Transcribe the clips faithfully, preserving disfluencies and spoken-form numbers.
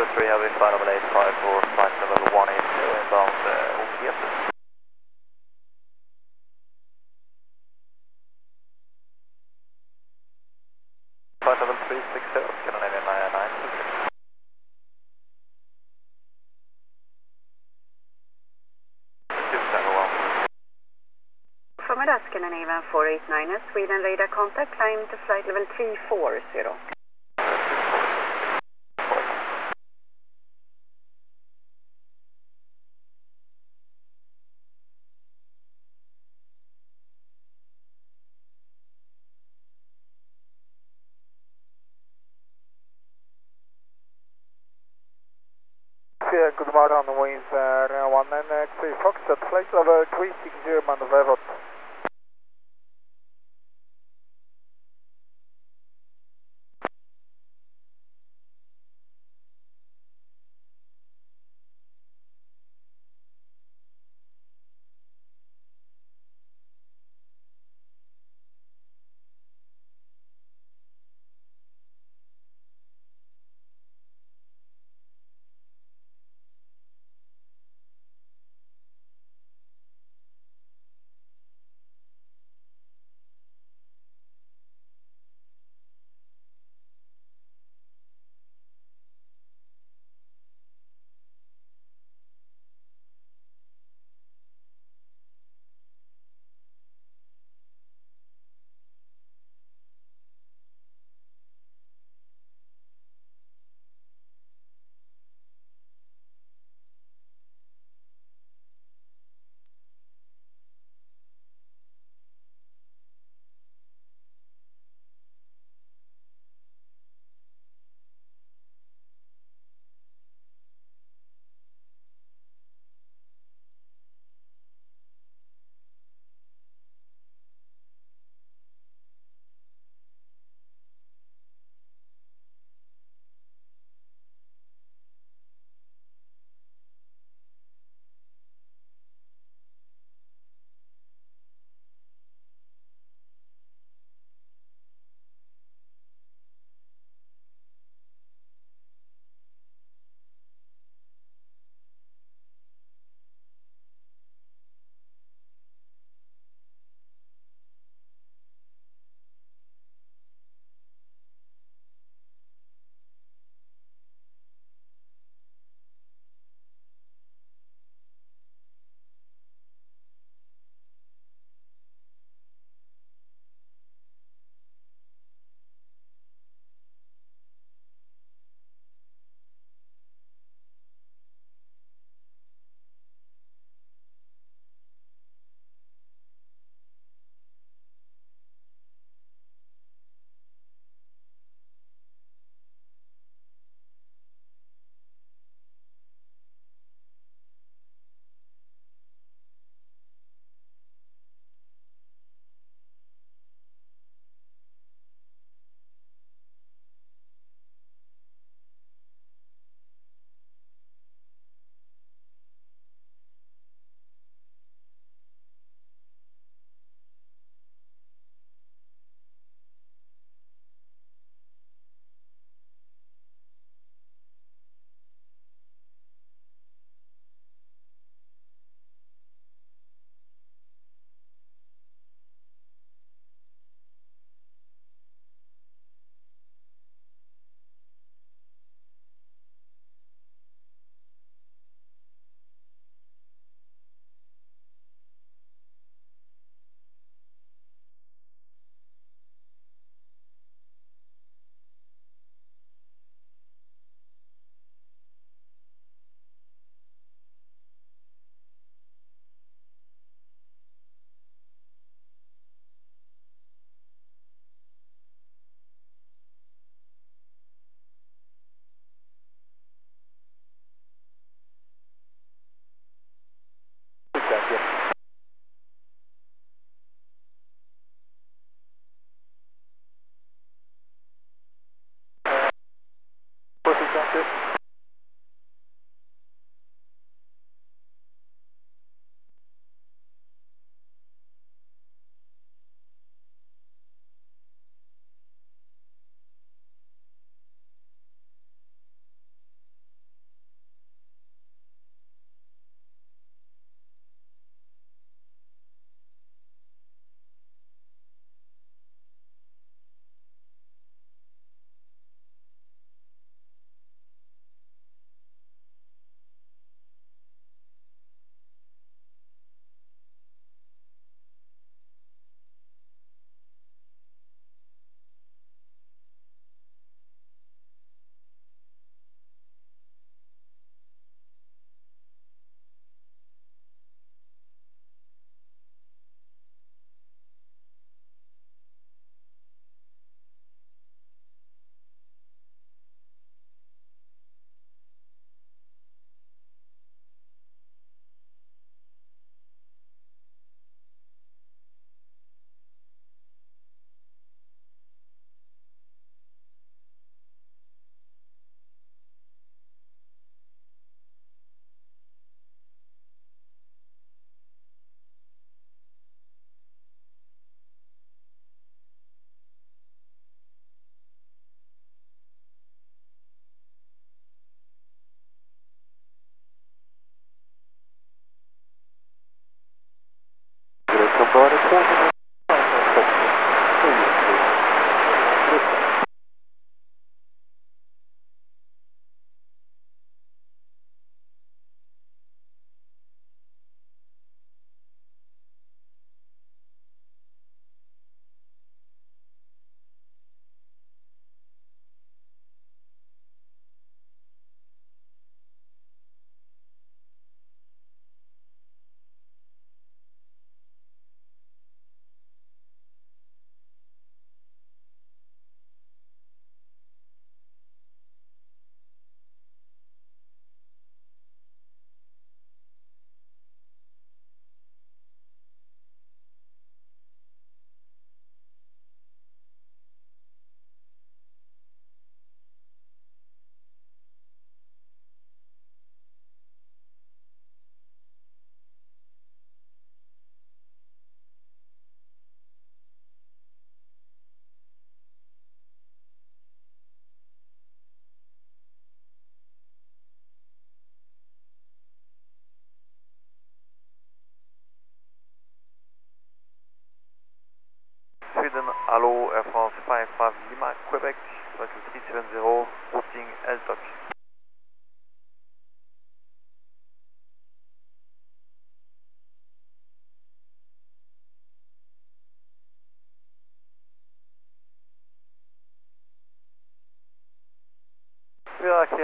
two three, heavy flight level eight five for flight level one eight zero inbound uh, O P S. Flight level three six zero, Scandinavian nine nine two six. Formula Scandinavian four eight nine, Sweden radar contact, climb to flight level three four zero. Good morning, winds uh, one nine three Fox at flight level three six zero, maneuver.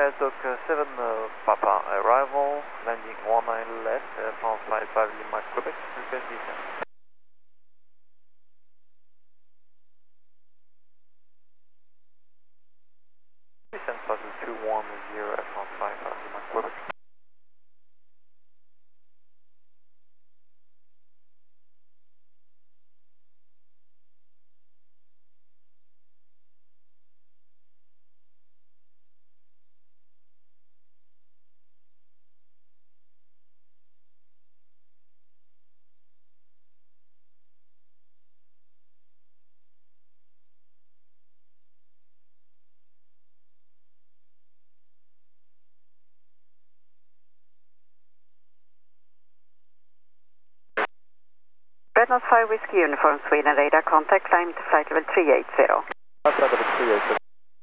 uh, Dock uh, seven uh, Papa arrival, landing one nine left, uh, from flight five Lima Quebec, request descent. Descent passes two one zero, from flight five Lima Quebec. Rednot five Whiskey Uniform Sweden radar contact, climb to flight level three eighty. Flight level three eighty.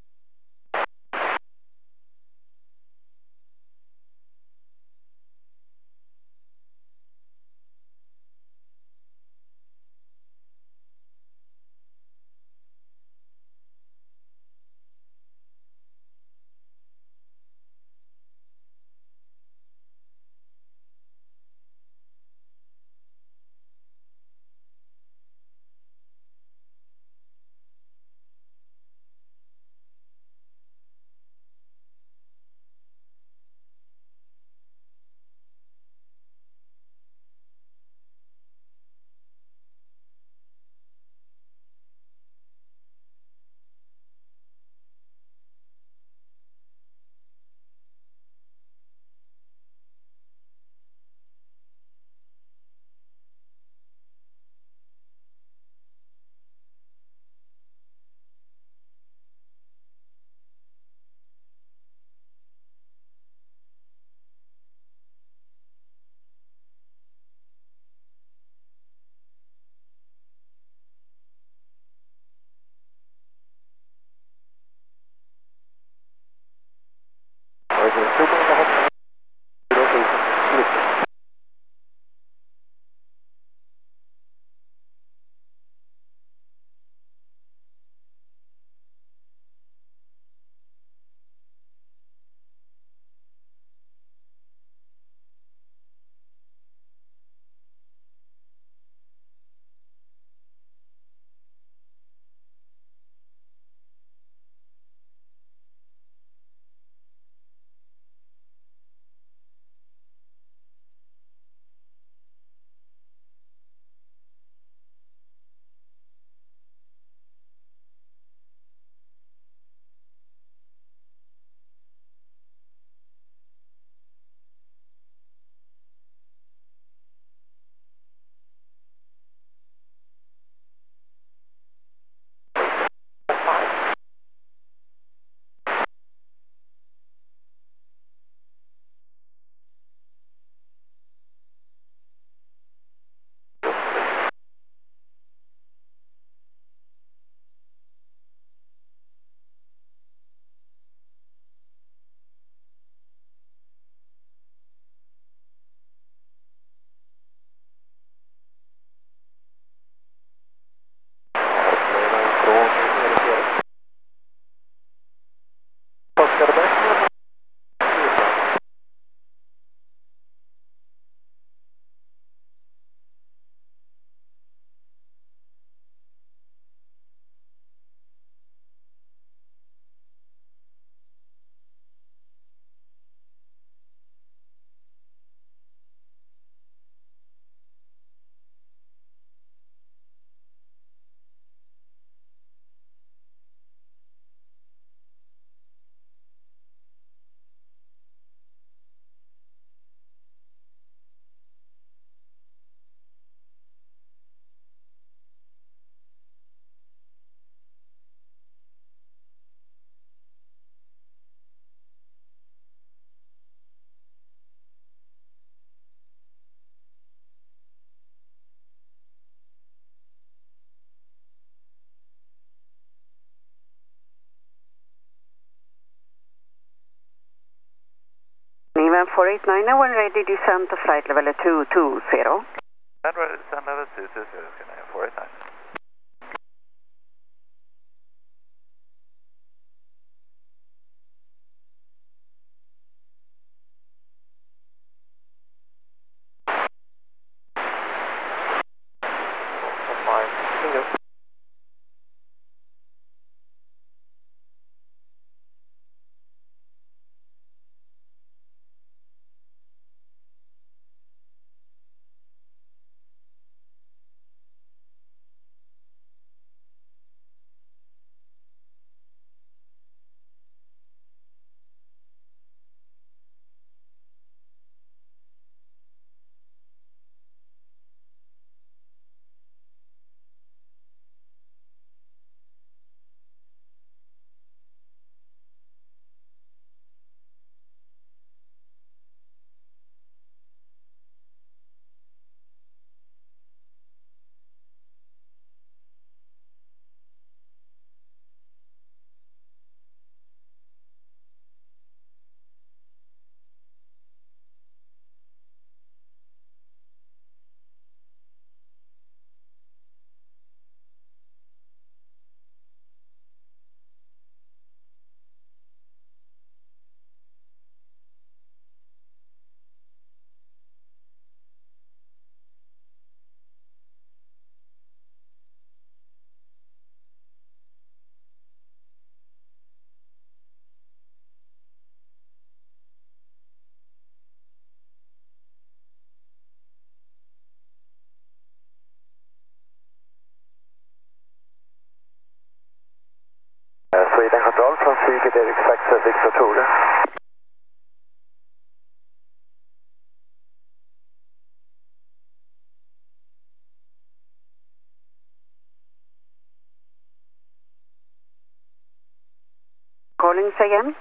Niven four eight nine, when ready, descend to flight level two two zero. And ready to descend level two two zero, Canadian four eight nine. say again?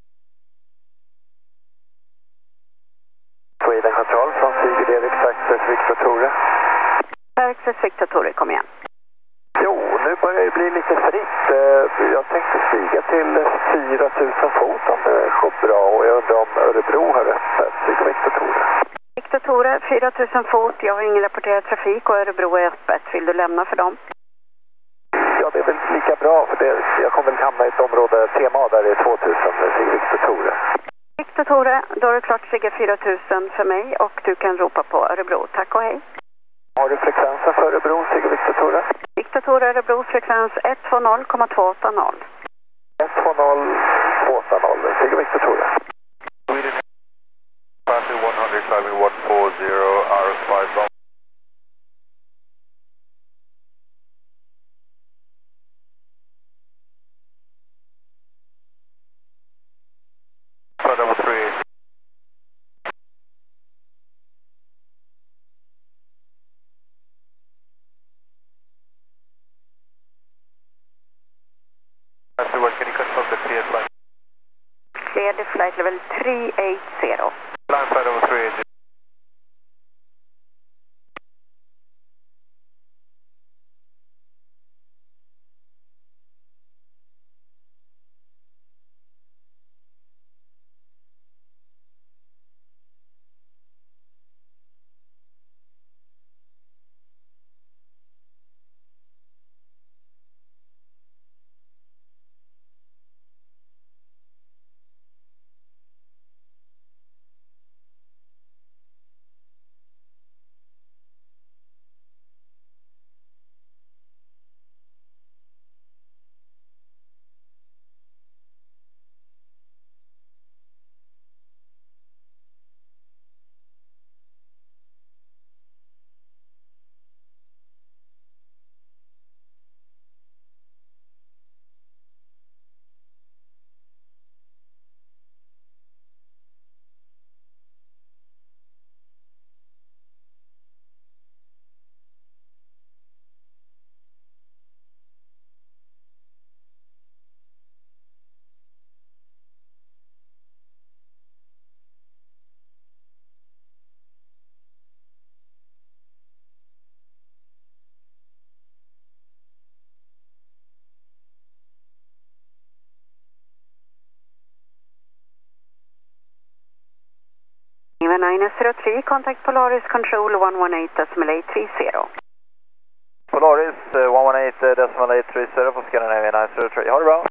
Sweden Control från Sigurd Erik Access Victor Tore. Access Victor Tore, kom igen. Jo, nu börjar det bli lite fritt. Jag tänkte stiga till fyra tusen fot om det går bra och jag undrar om Örebro har öppet. Sigurd Victor Tore. Victor Tore, fyra tusen fot. Jag har ingen rapporterad trafik och Örebro är öppet. Vill du lämna för dem? Ja, det är väl lika bra för det. Jag kommer väl hamna i ett område, T M A, där det är två tusen med Sigurd Victor Tore. Victor Tore, då är det klart Sigge fyra tusen för mig och du kan ropa på Örebro. Tack och hej. Har du frekvensen för Örebro, Sigurd Victor Tore? Victor Tore, Örebro, frekvens ett två noll komma två åtta noll. ett två noll komma två åtta noll, Sigurd Victor Tore. Sweden, Passenger one hundred, climbing one four zero, R S five long. Flight level three eighty. What can you confirm the clear flight? Clear the flight level three eighty. Line flight level three eighty. nine zero three, contact Polaris Control one one eight decimal eight three zero. Polaris uh, one one eight uh, decimal eight three zero på Scandinavian nine zero three. Ha det bra.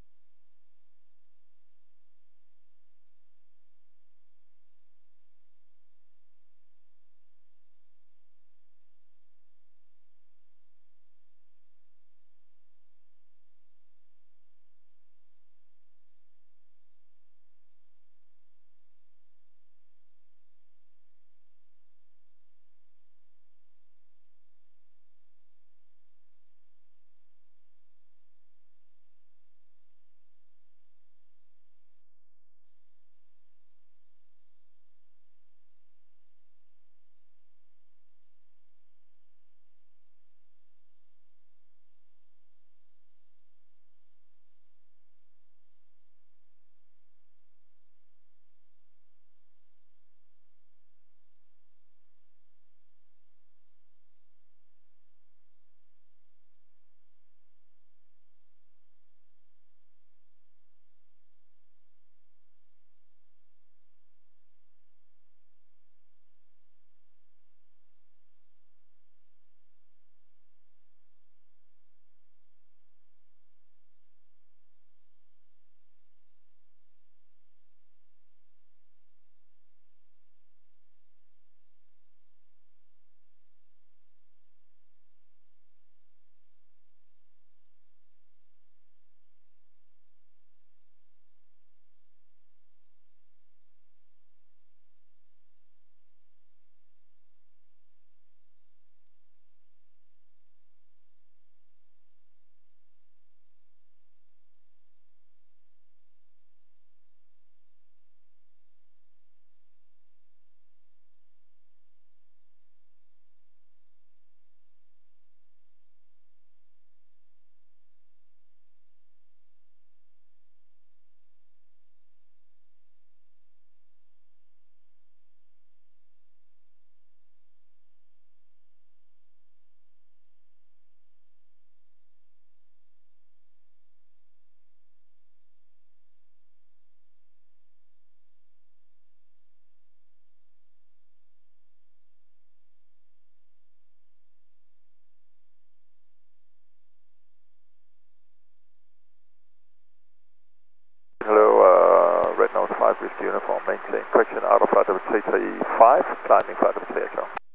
correction, out of flight level three three five, climbing flight level three Echo.